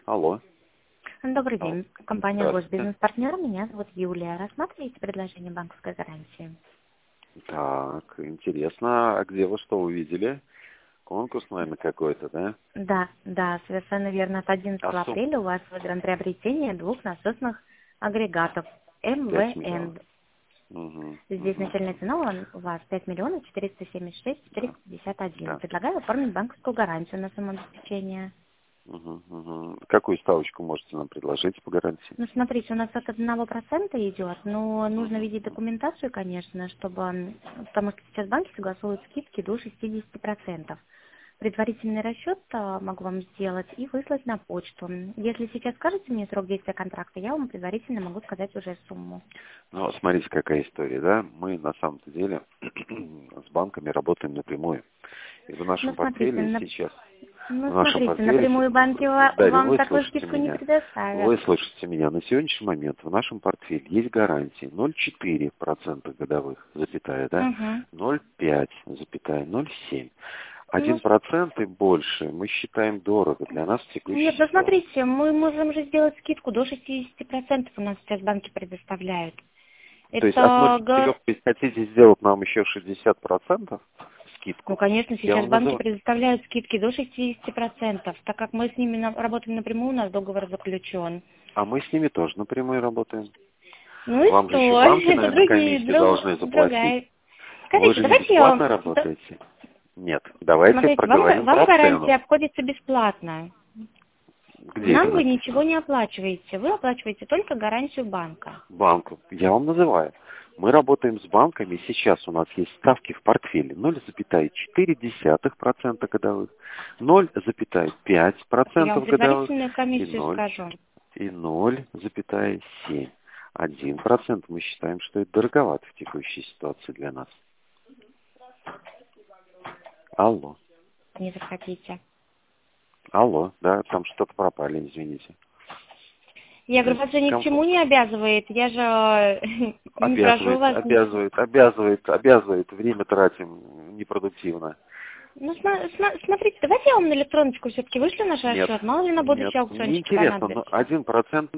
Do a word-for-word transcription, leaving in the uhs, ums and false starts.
Алло. Добрый Алло. день. Компания Здравствуйте. «Госбизнес-партнер». Меня зовут Юлия. Рассматриваете предложение банковской гарантии? Так, интересно, а где вы что увидели? Конкурс, наверное, какой-то, да? Да, да, совершенно верно. С А одиннадцатого сумма? апреля у вас выиграно приобретение двух насосных агрегатов пять миллионов. МВН. Угу, Здесь угу. начальная цена у вас пять миллионов четыреста семьдесят шесть Да, четыреста пятьдесят один. да. Предлагаю оформить банковскую гарантию на самообеспечение. Угу, угу. Какую ставочку можете нам предложить по гарантии? Ну, смотрите, у нас от одного процента идет, но нужно Угу, видеть документацию, конечно, чтобы, м, потому что сейчас банки согласуют скидки до шестидесяти процентов. Предварительный расчет а, могу вам сделать и выслать на почту. Если сейчас скажете мне срок действия контракта, я вам предварительно могу сказать уже сумму. Ну, смотрите, какая история, да? Мы на самом-то деле с банками работаем напрямую. И в Ну, нашем смотрите, портфеле на- сейчас, ну, в нашем смотрите, портфеле, напрямую банки ва- Дарья, вам вы такую слушайте скидку не меня, предоставят. вы слышите меня, на сегодняшний момент в нашем портфеле есть гарантии ноль целых четыре десятых процента годовых, запятая, да, Угу. ноль целых пять десятых, запятая, ноль целых семь десятых. Ну, Один процент и больше мы считаем дорого для нас в нет, текущей ну ситуации. смотрите, мы можем же сделать скидку до шестидесяти процентов у нас сейчас банки предоставляют. То есть от Это, ноль целых га- четырех вы хотите сделать нам еще шестьдесят процентов ну, скидку? конечно, Я сейчас вам банки называю. предоставляют скидки до шестидесяти процентов, так как мы с ними на- работаем напрямую, у нас договор заключен. А мы с ними тоже напрямую работаем. Ну и Вам же еще что? банки, Это наверное, другие, комиссию должны друг, заплатить. другая. Вы Скажите, же не давайте я... бесплатно да- работаете? Нет. Давайте Смотрите, вам, га- проговорим вам про гарантия цену. обходится бесплатно. Где это Нам вы ничего написано? не оплачиваете. Вы оплачиваете только гарантию банка. Банку. Я вам называю. Мы работаем с банками. Сейчас у нас есть ставки в портфеле ноль целых четыре десятых процента годовых, ноль целых пять десятых Я вам процента годовых предварительную и комиссию ноль скажу. и ноль целых семь десятых. Один процент мы считаем, что это дороговато в текущей ситуации для нас. Алло. Не захотите. Алло, да, там что-то пропали, извините. Я То говорю, есть вас же ни к ком- чему не обязывает. Я же не прошу обязывает, вас ничего. обязывает, обязывает, обязывает, время тратим непродуктивно. Ну, сма- сма- смотрите, давайте я вам на электроночку все-таки вышлю наш Нет, расчет. Мало ли на нет, будущий мне аукциончик интересно, но понадобится. один процент